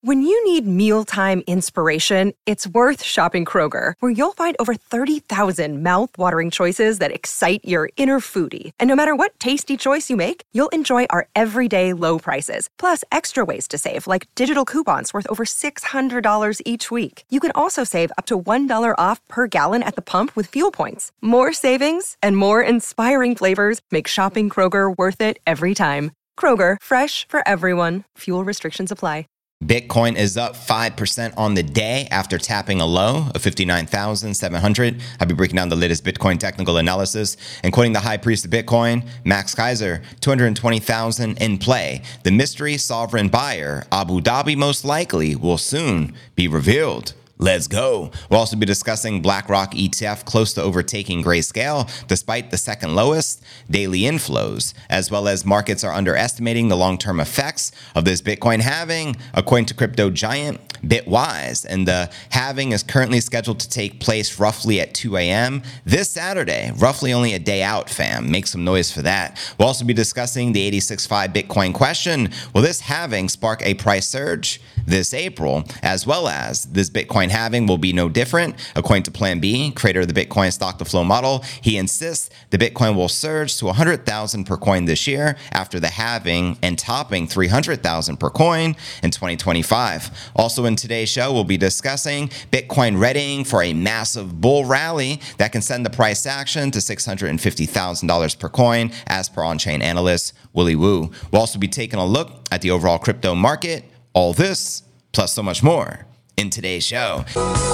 When you need mealtime inspiration, it's worth shopping Kroger, where you'll find over 30,000 mouth-watering choices that excite your inner foodie. And no matter what tasty choice you make, you'll enjoy our everyday low prices, plus extra ways to save, like digital coupons worth over $600 each week. You can also save up to $1 off per gallon at the pump with fuel points. More savings and more inspiring flavors make shopping Kroger worth it every time. Kroger, fresh for everyone. Fuel restrictions apply. Bitcoin is up 5% on the day after tapping a low of 59,700. I'll be breaking down the latest Bitcoin technical analysis and quoting the high priest of Bitcoin, Max Keiser, 220,000 in play. The mystery sovereign buyer, Abu Dhabi most likely, will soon be revealed. Let's go. We'll also be discussing BlackRock ETF close to overtaking Grayscale despite the second lowest daily inflows, as well as markets are underestimating the long-term effects of this Bitcoin halving, according to crypto giant Bitwise. And the halving is currently scheduled to take place roughly at 2 a.m. this Saturday, roughly only a day out, fam. Make some noise for that. We'll also be discussing the 86.5 Bitcoin question. Will this halving spark a price surge this April, as well as this Bitcoin halving will be no different? According to Plan B, creator of the Bitcoin stock-to-flow model, he insists the Bitcoin will surge to 100,000 per coin this year after the halving and topping 300,000 per coin in 2025. Also in today's show, we'll be discussing Bitcoin readying for a massive bull rally that can send the price action to $650,000 per coin, as per on-chain analyst Willy Woo. We'll also be taking a look at the overall crypto market. All this, plus so much more, in today's show.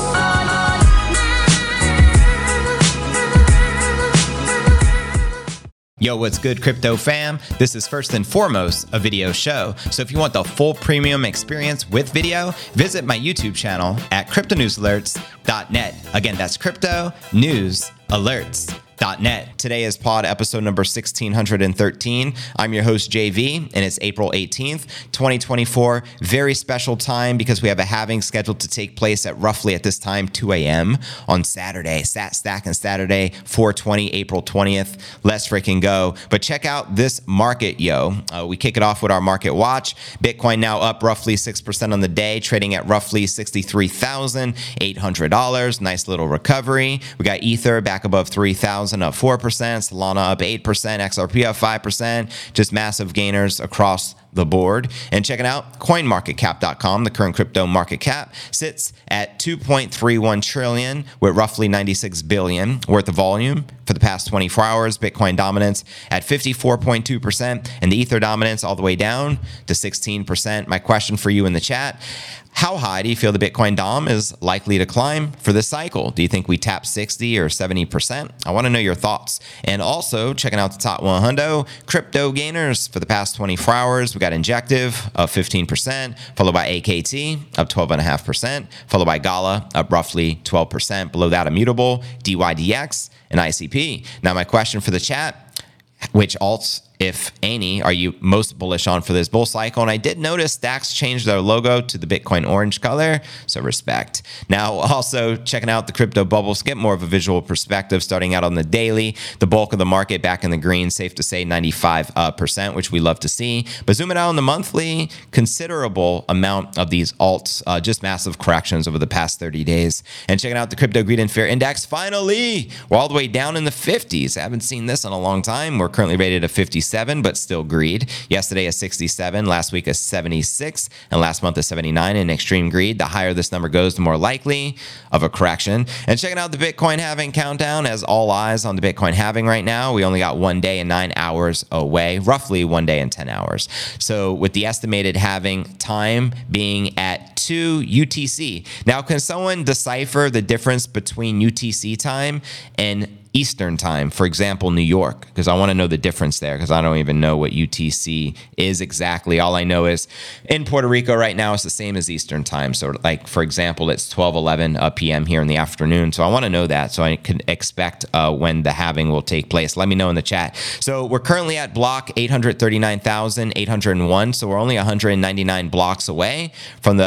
Yo, what's good, crypto fam? This is first and foremost a video show. So if you want the full premium experience with video, visit my YouTube channel at cryptonewsalerts.net. Again, that's cryptonewsalerts.net. Today is pod episode number 1613. I'm your host, JV, and it's April 18th, 2024. Very special time because we have a halving scheduled to take place at roughly at this time, 2 a.m. on Saturday. Sat Stack and Saturday, 4/20, April 20th. Let's freaking go. But check out this market, yo. We kick it off with our market watch. Bitcoin now up roughly 6% on the day, trading at roughly $63,800. Nice little recovery. We got Ether back above 3,000. Up 4%, Solana up 8%, XRP up 5%, just massive gainers across the board. And checking out coinmarketcap.com, the current crypto market cap sits at 2.31 trillion with roughly 96 billion worth of volume for the past 24 hours. Bitcoin dominance at 54.2% and the Ether dominance all the way down to 16%. My question for you in the chat: how high do you feel the Bitcoin Dom is likely to climb for this cycle? Do you think we tap 60 or 70%? I want to know your thoughts. And also checking out the top 100 crypto gainers for the past 24 hours. We got Injective up 15%, followed by AKT up 12.5%, followed by Gala up roughly 12%. Below that, Immutable, DYDX, and ICP. Now my question for the chat: which alts, if any, are you most bullish on for this bull cycle? And I did notice Stacks changed their logo to the Bitcoin orange color, so respect. Now, also checking out the crypto bubbles, get more of a visual perspective starting out on the daily. The bulk of the market back in the green, safe to say 95%, which we love to see. But zooming out on the monthly, considerable amount of these alts, just massive corrections over the past 30 days. And checking out the Crypto Greed and Fear Index, finally, we're all the way down in the 50s. I haven't seen this in a long time. We're currently rated at 57, but still greed. Yesterday a 67, last week a 76, and last month a 79 in extreme greed. The higher this number goes, the more likely of a correction. And checking out the Bitcoin halving countdown, as all eyes on the Bitcoin halving right now. We only got 1 day and 9 hours away, roughly 1 day and 10 hours. So with the estimated halving time being at 2 UTC. Now, can someone decipher the difference between UTC time and Eastern time, for example, New York? Because I want to know the difference there, because I don't even know what UTC is exactly. All I know is in Puerto Rico right now, it's the same as Eastern time. So like, for example, it's 12:11 p.m. here in the afternoon. So I want to know that so I can expect when the halving will take place. Let me know in the chat. So we're currently at block 839,801. So we're only 199 blocks away from the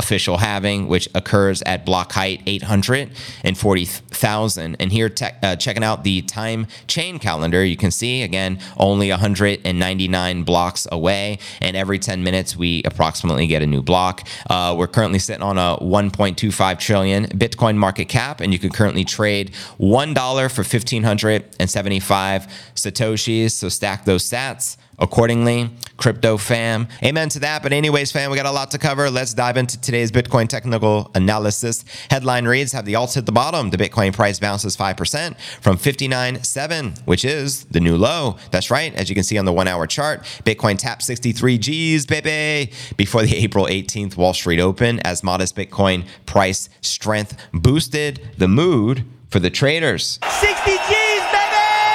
official halving, which occurs at block height 840,000. And here, checking out the time chain calendar, you can see, again, only 199 blocks away. And every 10 minutes, we approximately get a new block. We're currently sitting on a 1.25 trillion Bitcoin market cap, and you can currently trade $1 for 1,575 Satoshis. So stack those sats accordingly. Crypto fam. Amen to that. But anyways, fam, we got a lot to cover. Let's dive into today's Bitcoin technical analysis. Headline reads, have the alts hit the bottom? The Bitcoin price bounces 5% from 59.7, which is the new low. That's right. As you can see on the 1 hour chart, Bitcoin tapped 63 G's, baby, before the April 18th Wall Street Open, as modest Bitcoin price strength boosted the mood for the traders. 60 G's, baby!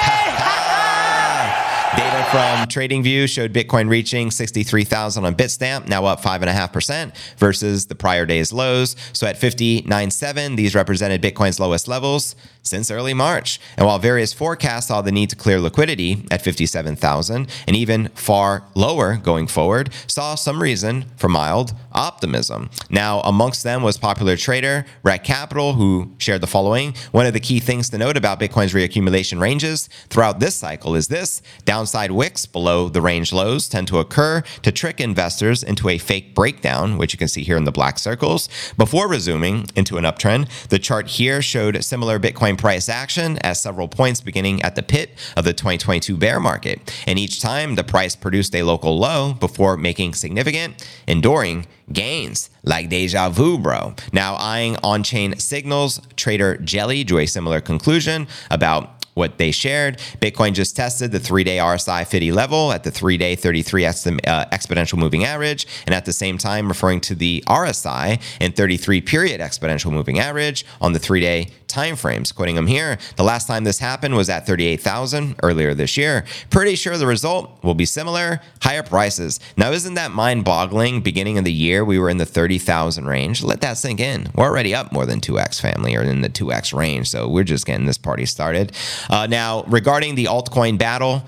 Data from TradingView showed Bitcoin reaching 63,000 on Bitstamp, now up 5.5% versus the prior day's lows. So at 59.7, these represented Bitcoin's lowest levels since early March. And while various forecasts saw the need to clear liquidity at 57,000 and even far lower going forward, saw some reason for mild optimism. Now, amongst them was popular trader Rekt Capital, who shared the following. One of the key things to note about Bitcoin's reaccumulation ranges throughout this cycle is this: downside wicks below the range lows tend to occur to trick investors into a fake breakdown, which you can see here in the black circles, before resuming into an uptrend. The chart here showed similar Bitcoin price action at several points beginning at the pit of the 2022 bear market. And each time the price produced a local low before making significant, enduring gains, like deja vu, bro. Now, eyeing on-chain signals, trader Jelly drew a similar conclusion about what they shared. Bitcoin just tested the 3-day RSI 50 level at the 3-day 33 exponential moving average, and at the same time referring to the RSI and 33 period exponential moving average on the 3-day timeframes. Quoting them here, the last time this happened was at 38,000 earlier this year. Pretty sure the result will be similar, higher prices. Now, isn't that mind-boggling? Beginning of the year, we were in the 30,000 range. Let that sink in. We're already up more than 2x, family, or in the 2x range. So we're just getting this party started. Now, regarding the altcoin battle,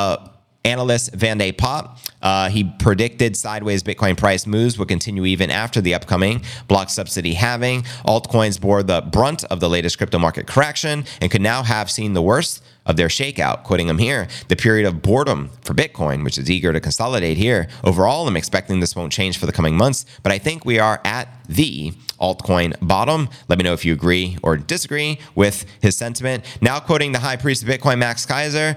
analyst Van de Pop, he predicted sideways Bitcoin price moves would continue even after the upcoming block subsidy halving. Altcoins bore the brunt of the latest crypto market correction and could now have seen the worst of their shakeout. Quoting him here, the period of boredom for Bitcoin, which is eager to consolidate here. Overall, I'm expecting this won't change for the coming months, but I think we are at the altcoin bottom. Let me know if you agree or disagree with his sentiment. Now quoting the high priest of Bitcoin, Max Keiser,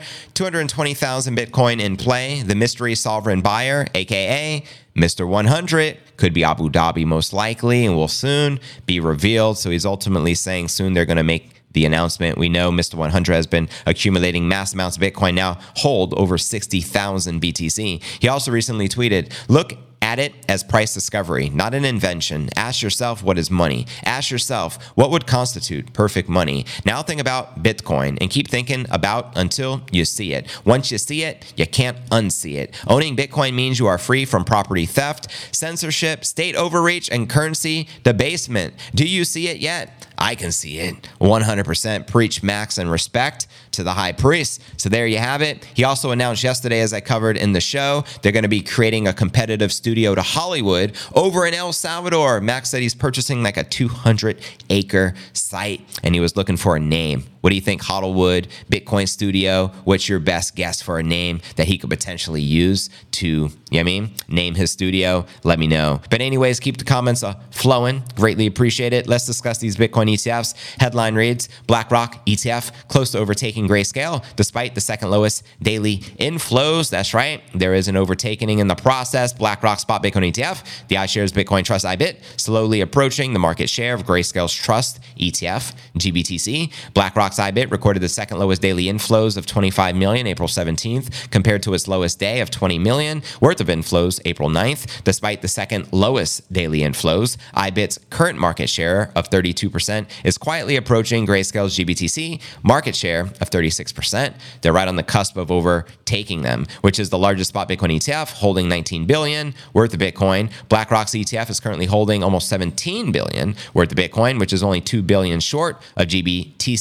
220,000 Bitcoin in play. The mystery sovereign buyer, aka Mr. 100, could be Abu Dhabi most likely and will soon be revealed. So he's ultimately saying soon they're going to make the announcement. We know Mr. 100 has been accumulating mass amounts of Bitcoin, now hold over 60,000 BTC. He also recently tweeted, look at it as price discovery, not an invention. Ask yourself, what is money? Ask yourself, what would constitute perfect money? Now think about Bitcoin and keep thinking about until you see it. Once you see it, you can't unsee it. Owning Bitcoin means you are free from property theft, censorship, state overreach, and currency debasement. Do you see it yet? I can see it. 100% preach Max and respect to the high priest. So there you have it. He also announced yesterday, as I covered in the show, they're going to be creating a competitive studio to Hollywood over in El Salvador. Max said he's purchasing like a 200-acre site, and he was looking for a name. What do you think, Hollywood, Bitcoin studio? What's your best guess for a name that he could potentially use to, you know what I mean, name his studio? Let me know. But anyways, keep the comments flowing. Greatly appreciate it. Let's discuss these Bitcoin ETFs. Headline reads, BlackRock ETF close to overtaking Grayscale despite the second lowest daily inflows. That's right. There is an overtaking in the process. BlackRock Spot Bitcoin ETF, the iShares Bitcoin Trust IBIT, slowly approaching the market share of Grayscale's Trust ETF, GBTC. BlackRock's IBIT recorded the second lowest daily inflows of 25 million April 17th compared to its lowest day of 20 million worth of inflows April 9th. Despite the second lowest daily inflows, IBIT's current market share of 32% is quietly approaching Grayscale's GBTC market share of 36%. They're right on the cusp of overtaking them, which is the largest spot Bitcoin ETF, holding 19 billion worth of Bitcoin. BlackRock's ETF is currently holding almost 17 billion worth of Bitcoin, which is only 2 billion short of GBTC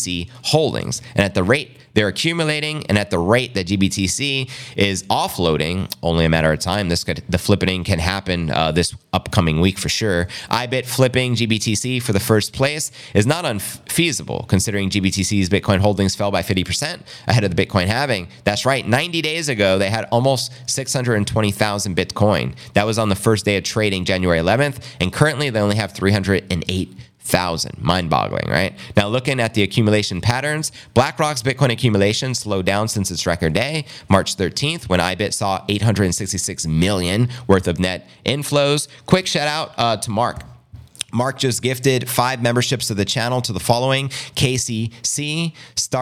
holdings. And at the rate they're accumulating and at the rate that GBTC is offloading, only a matter of time. The flipping can happen this upcoming week for sure. IBIT flipping GBTC for the first place is not unfeasible, considering GBTC's Bitcoin holdings fell by 50% ahead of the Bitcoin halving. That's right, 90 days ago, they had almost 620,000 Bitcoin. That was on the first day of trading, January 11th, and currently they only have 308,000. Mind-boggling, right? Now, looking at the accumulation patterns, BlackRock's Bitcoin accumulation slowed down since its record day, March 13th, when IBIT saw 866 million worth of net inflows. Quick shout out to Mark. Mark just gifted 5 memberships to the channel to the following: KCC,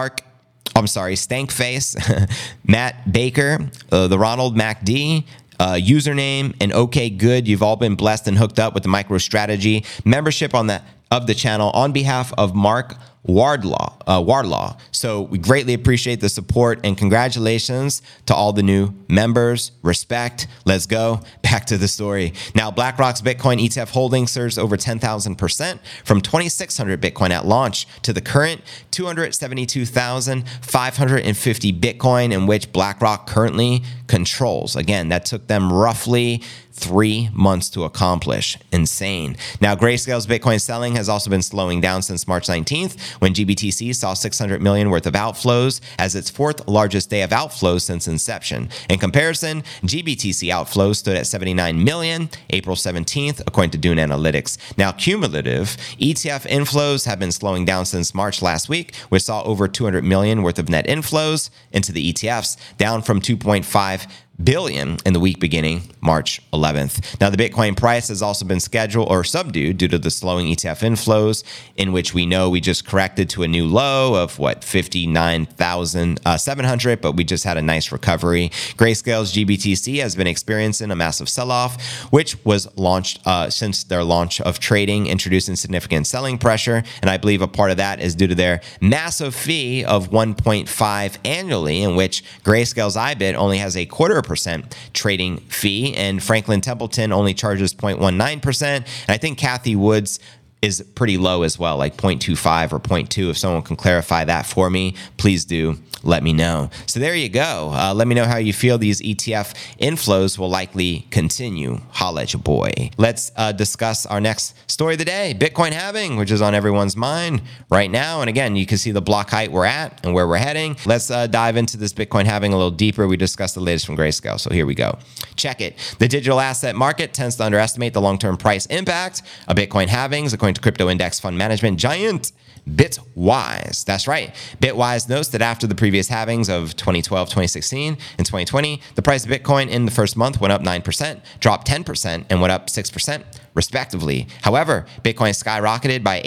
Stankface, Matt Baker, the Ronald MacD, username, and OK Good. You've all been blessed and hooked up with the MicroStrategy membership of the channel on behalf of Mark Wardlaw. So we greatly appreciate the support and congratulations to all the new members. Respect. Let's go. Back to the story. Now, BlackRock's Bitcoin ETF holdings surged over 10,000% from 2,600 Bitcoin at launch to the current 272,550 Bitcoin, in which BlackRock currently controls. Again, that took them roughly 3 months to accomplish. Insane. Now, Grayscale's Bitcoin selling has also been slowing down since March 19th, when GBTC saw 600 million worth of outflows as its 4th largest day of outflows since inception. In comparison, GBTC outflows stood at 79 million April 17th, according to Dune Analytics. Now, cumulative ETF inflows have been slowing down since March last week, which saw over 200 million worth of net inflows into the ETFs, down from 2.5 billion in the week beginning March 11th. Now, the Bitcoin price has also been scheduled or subdued due to the slowing ETF inflows, in which we know we just corrected to a new low of 59,700, but we just had a nice recovery. Grayscale's GBTC has been experiencing a massive sell-off, which was launched since their launch of trading, introducing significant selling pressure. And I believe a part of that is due to their massive fee of 1.5 annually, in which Grayscale's IBIT only has a 0.25% trading fee, and Franklin Templeton only charges 0.19%. And I think Cathie Wood's is pretty low as well, like 0.25 or 0.2. If someone can clarify that for me, please do let me know. So there you go. Let me know how you feel these ETF inflows will likely continue. Holla at your boy. Let's discuss our next story of the day, Bitcoin halving, which is on everyone's mind right now. And again, you can see the block height we're at and where we're heading. Let's dive into this Bitcoin halving a little deeper. We discussed the latest from Grayscale. So here we go. Check it. The digital asset market tends to underestimate the long-term price impact of Bitcoin halvings, according to crypto index fund management giant Bitwise. That's right. Bitwise notes that after the previous halvings of 2012, 2016, and 2020, the price of Bitcoin in the first month went up 9%, dropped 10%, and went up 6%, respectively. However, Bitcoin skyrocketed by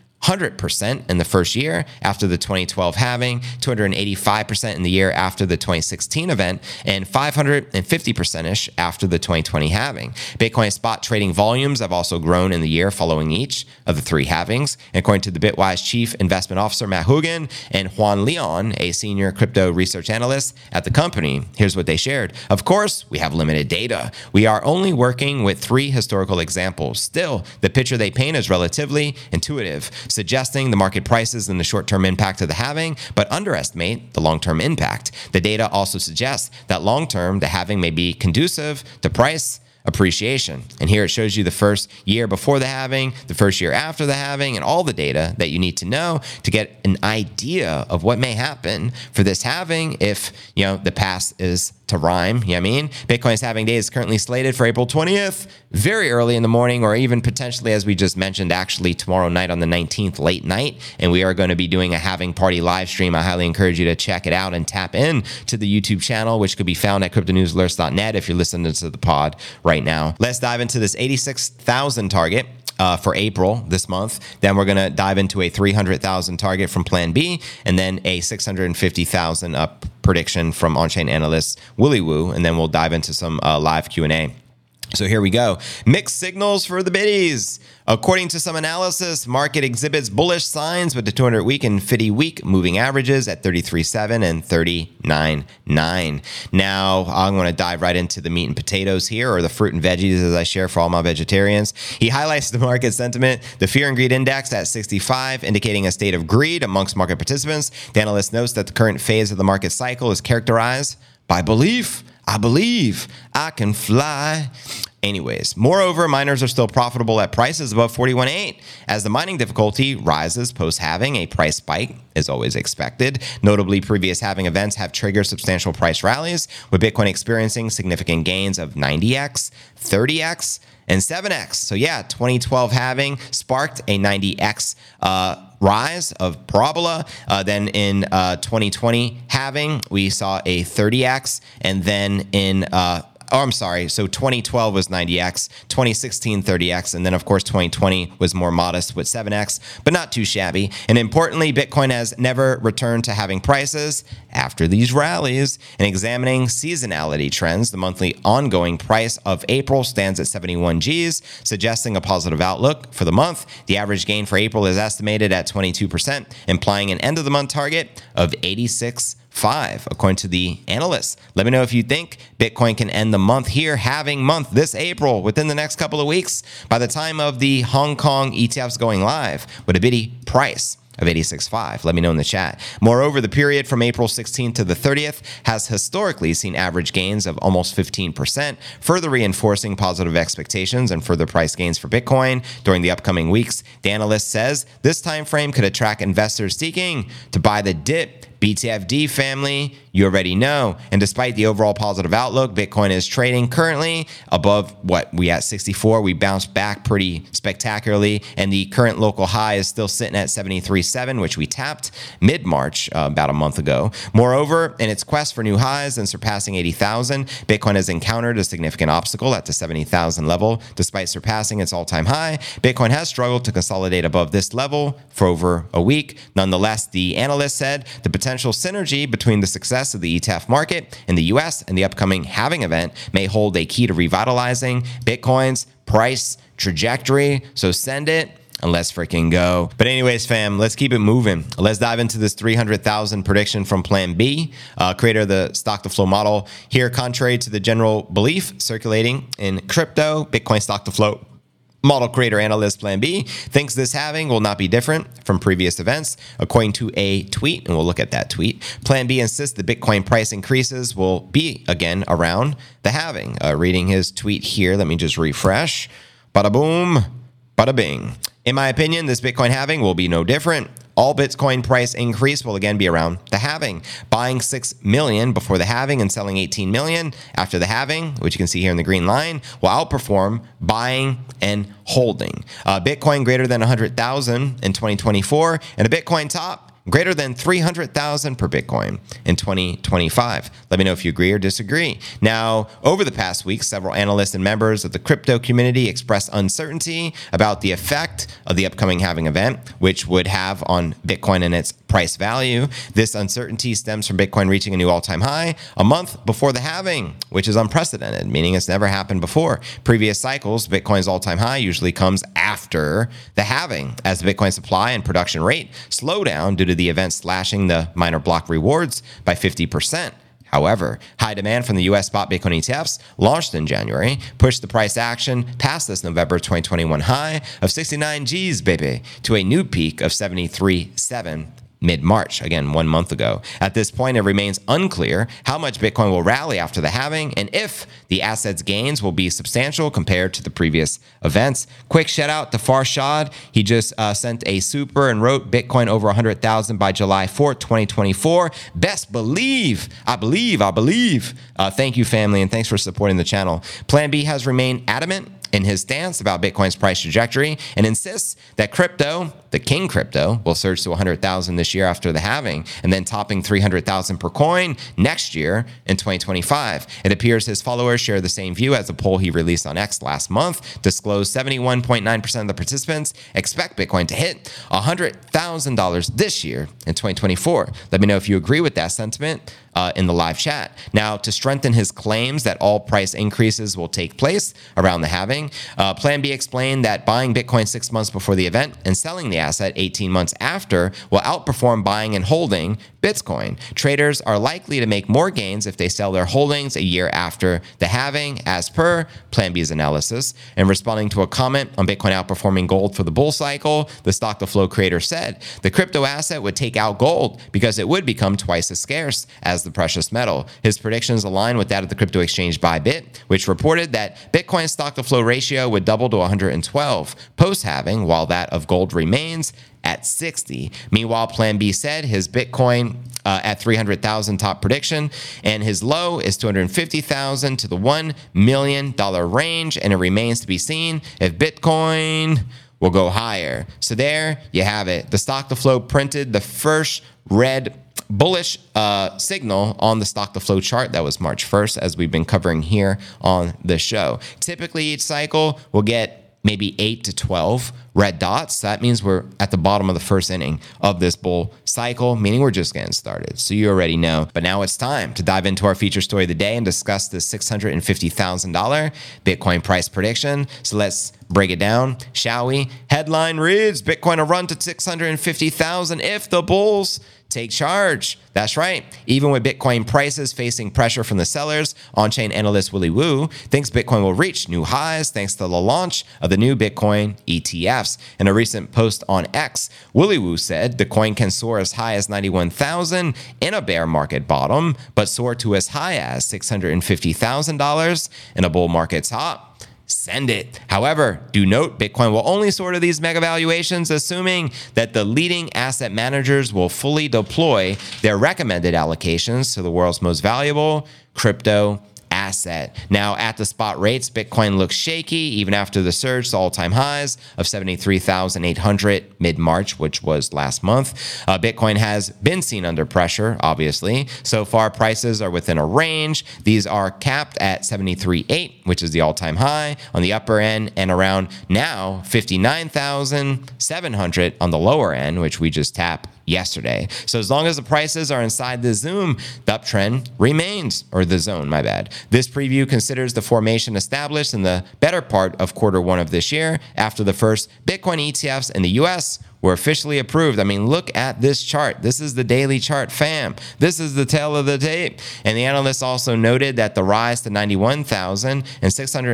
100% in the first year after the 2012 halving, 285% in the year after the 2016 event, and 550%-ish after the 2020 halving. Bitcoin spot trading volumes have also grown in the year following each of the 3 halvings. And according to the Bitwise Chief Investment Officer Matt Hougan and Juan Leon, a senior crypto research analyst at the company, here's what they shared. Of course, we have limited data. We are only working with 3 historical examples. Still, the picture they paint is relatively intuitive, suggesting the market prices and the short-term impact of the halving, but underestimate the long-term impact. The data also suggests that long-term, the halving may be conducive to price appreciation. And here it shows you the first year before the halving, the first year after the halving, and all the data that you need to know to get an idea of what may happen for this halving if, the past is to rhyme. You know what I mean? Bitcoin's halving day is currently slated for April 20th, very early in the morning, or even potentially, as we just mentioned, actually tomorrow night on the 19th, late night. And we are going to be doing a halving party live stream. I highly encourage you to check it out and tap in to the YouTube channel, which could be found at cryptonewsalerts.net if you're listening to the pod right now. Let's dive into this 86,000 target for April this month. Then we're going to dive into a 300,000 target from Plan B, and then a 650,000 prediction from on-chain analyst Willy Woo, and then we'll dive into some live Q&A. So here we go. Mixed signals for the biddies. According to some analysis, market exhibits bullish signs with the 200-week and 50-week moving averages at 33.7 and 39.9. Now, I'm going to dive right into the meat and potatoes here, or the fruit and veggies as I share for all my vegetarians. He highlights the market sentiment, the fear and greed index at 65, indicating a state of greed amongst market participants. The analyst notes that the current phase of the market cycle is characterized by belief. I believe I can fly. Anyways, moreover, miners are still profitable at prices above 41.8 as the mining difficulty rises post-halving. A price spike is always expected. Notably, previous halving events have triggered substantial price rallies, with Bitcoin experiencing significant gains of 90x, 30x, and 7x. So yeah, 2012 halving sparked a 90x rise of parabola. Then in 2020 halving, we saw a 30x, and then in so 2012 was 90x, 2016 30x, and then of course 2020 was more modest with 7x, but not too shabby. And importantly, Bitcoin has never returned to having prices after these rallies. And examining seasonality trends, the monthly ongoing price of April stands at 71 Gs, suggesting a positive outlook for the month. The average gain for April is estimated at 22%, implying an end of the month target of 86.5, according to the analysts. Let me know if you think Bitcoin can end the month here, halving month this April, within the next couple of weeks, by the time of the Hong Kong ETFs going live, with a biddy price of 86.5. Let me know in the chat. Moreover, the period from April 16th to the 30th has historically seen average gains of almost 15%, further reinforcing positive expectations and further price gains for Bitcoin during the upcoming weeks. The analyst says this time frame could attract investors seeking to buy the dip. BTFD family, you already know. And despite the overall positive outlook, Bitcoin is trading currently above what we at 64. We bounced back pretty spectacularly, and the current local high is still sitting at 73.7, which we tapped mid-March, about a month ago. Moreover, in its quest for new highs and surpassing 80,000, Bitcoin has encountered a significant obstacle at the 70,000 level. Despite surpassing its all-time high, Bitcoin has struggled to consolidate above this level for over a week. Nonetheless, the analyst said the potential synergy between the success of the ETF market in the US and the upcoming halving event may hold a key to revitalizing Bitcoin's price trajectory. So send it and let's freaking go. But anyways, fam, let's keep it moving. Let's dive into this 300,000 prediction from Plan B, creator of the stock to flow model. Here, contrary to the general belief circulating in crypto, Bitcoin stock to flow model creator analyst Plan B thinks this halving will not be different from previous events. According to a tweet, and we'll look at that tweet, Plan B insists the Bitcoin price increases will be again around the halving. Reading his tweet here, let me just refresh. Bada boom, bada bing. In my opinion, this Bitcoin halving will be no different. All Bitcoin price increase will again be around the halving. Buying 6 million before the halving and selling 18 million after the halving, which you can see here in the green line, will outperform buying and holding. Bitcoin greater than 100,000 in 2024 and a Bitcoin top greater than 300,000 per Bitcoin in 2025. Let me know if you agree or disagree. Now, over the past week, several analysts and members of the crypto community expressed uncertainty about the effect of the upcoming halving event, which would have on Bitcoin and its price value. This uncertainty stems from Bitcoin reaching a new all-time high a month before the halving, which is unprecedented, meaning it's never happened before. Previous cycles, Bitcoin's all-time high usually comes after the halving, as the Bitcoin supply and production rate slow down due to the event slashing the miner block rewards by 50%. However, high demand from the U.S. spot Bitcoin ETFs launched in January pushed the price action past this November 2021 high of 69 Gs, baby, to a new peak of 73.7 mid-March, again, 1 month ago. At this point, it remains unclear how much Bitcoin will rally after the halving and if the asset's gains will be substantial compared to the previous events. Quick shout out to Farshad. He just sent a super and wrote Bitcoin over 100,000 by July 4th, 2024. Best believe. I believe. Thank you, family, and thanks for supporting the channel. Plan B has remained adamant in his stance about Bitcoin's price trajectory and insists that crypto, the king crypto, will surge to 100,000 this year after the halving and then topping 300,000 per coin next year in 2025. It appears his followers share the same view as a poll he released on X last month disclosed 71.9% of the participants expect Bitcoin to hit $100,000 this year in 2024. Let me know if you agree with that sentiment. in the live chat. Now, to strengthen his claims that all price increases will take place around the halving, Plan B explained that buying Bitcoin 6 months before the event and selling the asset 18 months after will outperform buying and holding Bitcoin. Traders are likely to make more gains if they sell their holdings a year after the halving, as per Plan B's analysis. And responding to a comment on Bitcoin outperforming gold for the bull cycle, the Stock to Flow creator said the crypto asset would take out gold because it would become twice as scarce as the precious metal. His predictions align with that of the crypto exchange Bybit, which reported that Bitcoin's Stock to Flow ratio would double to 112 post-halving, while that of gold remains at 60. Meanwhile, Plan B said his Bitcoin at 300,000 top prediction, and his low is 250,000 to the $1 million range, and it remains to be seen if Bitcoin will go higher. So there you have it. The Stock to Flow printed the first red bullish signal on the Stock to Flow chart. That was March 1st, as we've been covering here on the show. Typically, each cycle will get maybe 8 to 12 red dots. That means we're at the bottom of the first inning of this bull cycle, meaning we're just getting started. So you already know. But now it's time to dive into our feature story of the day and discuss this $650,000 Bitcoin price prediction. So let's break it down, shall we? Headline reads, Bitcoin will run to 650,000 if the bulls take charge. That's right. Even with Bitcoin prices facing pressure from the sellers, on-chain analyst Willy Woo thinks Bitcoin will reach new highs thanks to the launch of the new Bitcoin ETFs. In a recent post on X, Willy Woo said the coin can soar as high as 91,000 in a bear market bottom, but soar to as high as $650,000 in a bull market top. Send it. However, do note Bitcoin will only soar to these mega valuations assuming that the leading asset managers will fully deploy their recommended allocations to the world's most valuable crypto asset. Now, at the spot rates, Bitcoin looks shaky even after the surge to all-time highs of 73,800 mid-March, which was last month. Bitcoin has been seen under pressure, obviously. So far, prices are within a range. These are capped at 73.8, which is the all-time high on the upper end, and around now 59,700 on the lower end, which we just tapped yesterday. So as long as the prices are inside the zoom, the uptrend remains, or the zone, my bad. This preview considers the formation established in the better part of Q1 of this year after the first Bitcoin ETFs in the US were officially approved. I mean, look at this chart. This is the daily chart, fam. This is the tail of the tape. And the analysts also noted that the rise to 91,000 and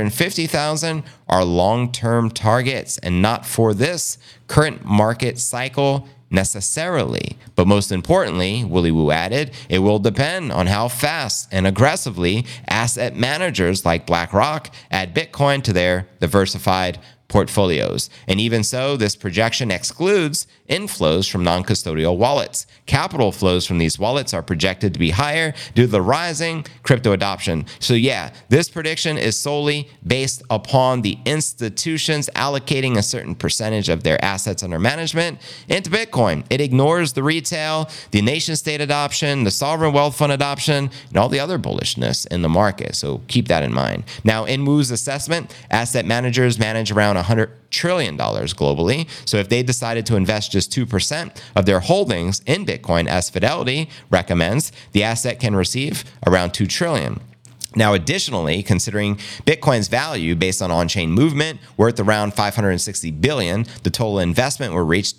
650,000 are long-term targets and not for this current market cycle necessarily. But most importantly, Willy Woo added, it will depend on how fast and aggressively asset managers like BlackRock add Bitcoin to their diversified portfolios. And even so, this projection excludes inflows from non-custodial wallets. Capital flows from these wallets are projected to be higher due to the rising crypto adoption. So yeah, this prediction is solely based upon the institutions allocating a certain percentage of their assets under management into Bitcoin. It ignores the retail, the nation state adoption, the sovereign wealth fund adoption, and all the other bullishness in the market. So keep that in mind. Now, in Woo's assessment, asset managers manage around $100 trillion globally. So if they decided to invest just 2% of their holdings in Bitcoin, as Fidelity recommends, the asset can receive around $2 trillion. Now, additionally, considering Bitcoin's value based on on-chain movement worth around $560 billion, the total investment will reach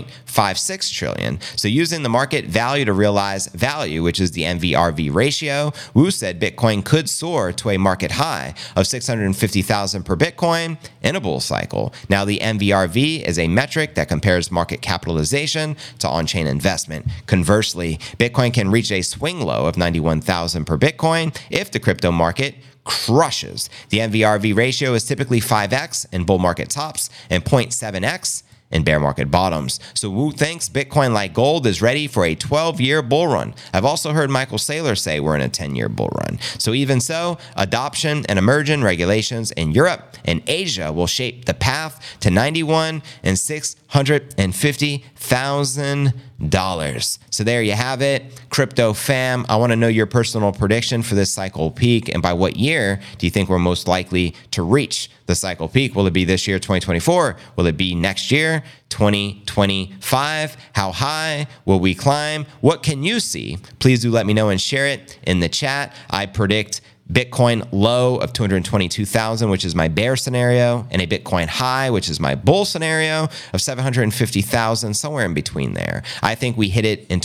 $2.56 trillion. So using the market value to realize value, which is the MVRV ratio, Woo said Bitcoin could soar to a market high of $650,000 per Bitcoin in a bull cycle. Now, the MVRV is a metric that compares market capitalization to on-chain investment. Conversely, Bitcoin can reach a swing low of $91,000 per Bitcoin if the crypto market crushes. The MVRV ratio is typically 5x in bull market tops and 0.7x in bear market bottoms. So Woo thinks Bitcoin, like gold, is ready for a 12-year bull run. I've also heard Michael Saylor say we're in a 10-year bull run. So even so, adoption and emergent regulations in Europe and Asia will shape the path to 91 and 600 $650,000. So there you have it. Crypto fam, I want to know your personal prediction for this cycle peak, and by what year do you think we're most likely to reach the cycle peak? Will it be this year, 2024? Will it be next year, 2025? How high will we climb? What can you see? Please do let me know and share it in the chat. I predict Bitcoin low of 222,000, which is my bear scenario, and a Bitcoin high, which is my bull scenario, of 750,000, somewhere in between there. I think we hit it in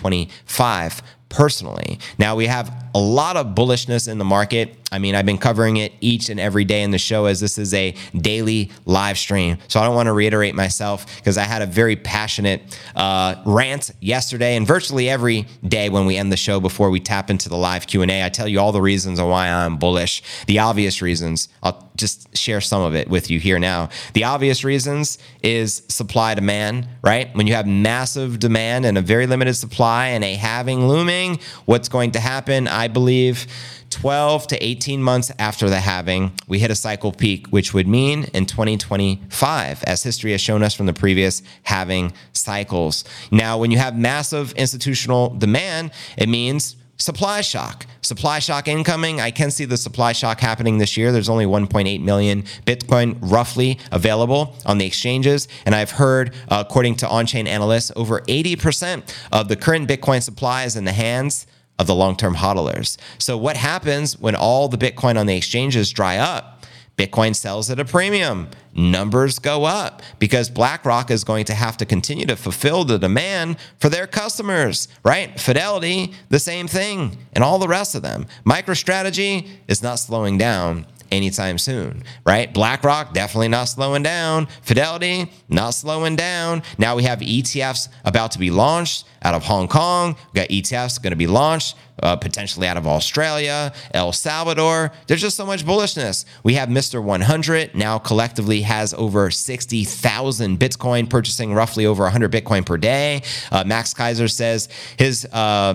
2025 personally. Now, we have a lot of bullishness in the market. I mean, I've been covering it each and every day in the show, as this is a daily live stream. So I don't want to reiterate myself, because I had a very passionate rant yesterday, and virtually every day when we end the show before we tap into the live Q&A, I tell you all the reasons on why I'm bullish. The obvious reasons, I'll just share some of it with you here now. The obvious reasons is supply demand, right? When you have massive demand and a very limited supply and a halving looming, what's going to happen? I believe 12 to 18 months after the halving, we hit a cycle peak, which would mean in 2025, as history has shown us from the previous halving cycles. Now, when you have massive institutional demand, it means supply shock. Supply shock incoming. I can see the supply shock happening this year. There's only 1.8 million Bitcoin roughly available on the exchanges. And I've heard, according to on-chain analysts, over 80% of the current Bitcoin supply is in the hands of the long-term hodlers. So what happens when all the Bitcoin on the exchanges dry up? Bitcoin sells at a premium. Numbers go up because BlackRock is going to have to continue to fulfill the demand for their customers, right? Fidelity, the same thing, and all the rest of them. MicroStrategy is not slowing down anytime soon, right? BlackRock, definitely not slowing down. Fidelity, not slowing down. Now we have ETFs about to be launched out of Hong Kong. We got ETFs going to be launched potentially out of Australia, El Salvador. There's just so much bullishness. We have Mr. 100 now collectively has over 60,000 Bitcoin, purchasing roughly over 100 Bitcoin per day. Max Kaiser says his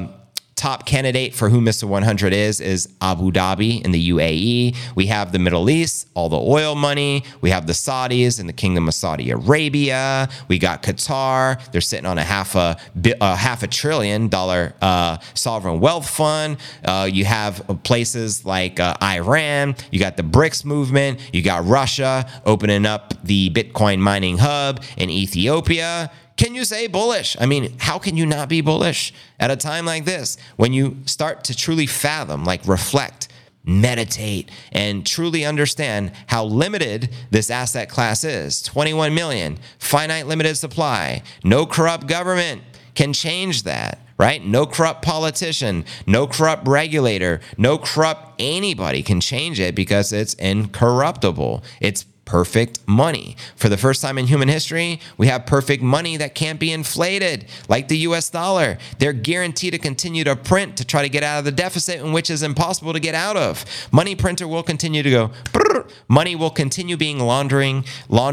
top candidate for who Mr. 100 is Abu Dhabi in the UAE. We have the Middle East, all the oil money. We have the Saudis in the Kingdom of Saudi Arabia. We got Qatar. They're sitting on a half a $500 billion sovereign wealth fund. You have places like Iran. You got the BRICS movement. You got Russia opening up the Bitcoin mining hub in Ethiopia. Can you say bullish? I mean, how can you not be bullish at a time like this? When you start to truly fathom, like reflect, meditate, and truly understand how limited this asset class is. 21 million, finite limited supply, no corrupt government can change that, right? No corrupt politician, no corrupt regulator, no corrupt anybody can change it because it's incorruptible. It's perfect money. For the first time in human history, we have perfect money that can't be inflated, like the US dollar. They're guaranteed to continue to print to try to get out of the deficit, in which is impossible to get out of. Money printer will continue to go, brrr. Money will continue being laundered,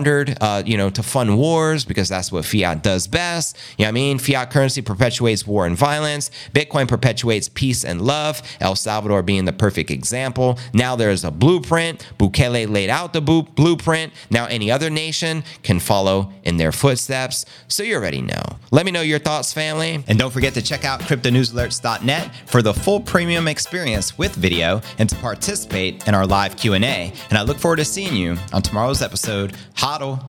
to fund wars, because that's what fiat does best. You know what I mean? Fiat currency perpetuates war and violence. Bitcoin perpetuates peace and love. El Salvador being the perfect example. Now there's a blueprint. Bukele laid out the blueprint. Now any other nation can follow in their footsteps. So you already know. Let me know your thoughts, family. And don't forget to check out cryptonewsalerts.net for the full premium experience with video and to participate in our live Q&A. And I look forward to seeing you on tomorrow's episode. Hodl.